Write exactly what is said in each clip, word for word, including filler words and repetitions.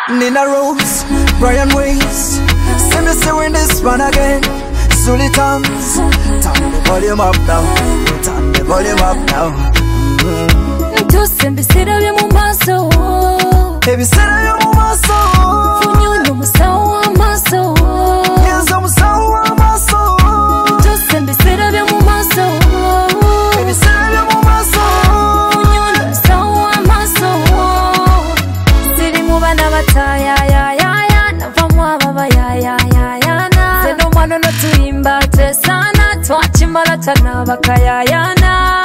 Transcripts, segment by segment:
Nina Rose, Brian Weiss. See me say this one again. Sulitans, turn the volume up now. Turn the volume up now. Tuse mbisira bya mu maso. Ebisira bya mu maso. Funyuno musawo w'amaso. Nyenzo musawo w'amaso. Tuse mbisira bya mu maso. Ebisira bya mu maso. Funyuno musawo w'amaso. Siri mu bana bataya ya ya ya. Navamu ababa ya ya ya ya na. Zeno mwana no tuyimba tesana. Twachimala tana bakayayana.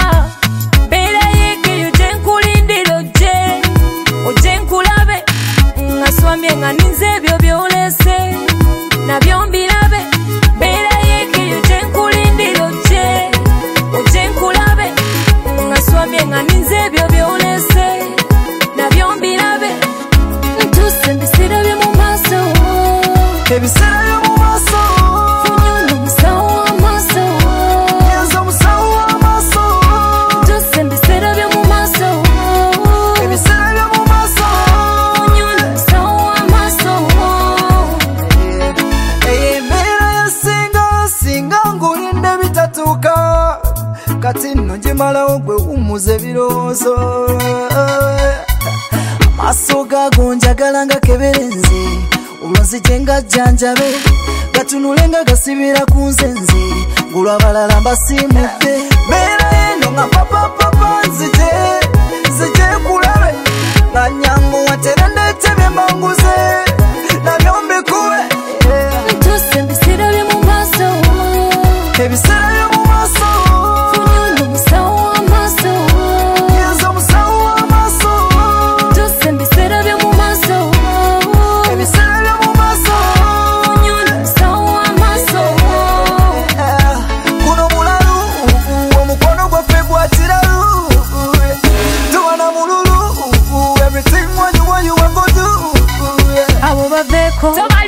Swambye nga ninze ebyo byolese nabyo mbirabe beera yeekiyo gye nkulindira ojje ojje nkulabe nga swambye nga ninze ebyo byolese nabyo mbirabe ntuse mbisira bye mu maaso ebisira by'omu maaso funyuno musawo w'amaaso nyenzo musawo w'amaaso ntuse mbisira bye mu maaso ebisira by'omu maaso kati nno njemalawo gwe wumuze birowoozo amaaso gaago njagala nga keberenze olwonzije nga jjanjabe gatunule nga gasibira ku nze nze ng'olwabalala mbasiimudde beera eno nga papapapa nzije nzije kulabe nga nyanguwa tera ndeetebye mbanguze nabyo mbikube ntuse mbisira bye mu maaso ebisira by'omu maaso Toba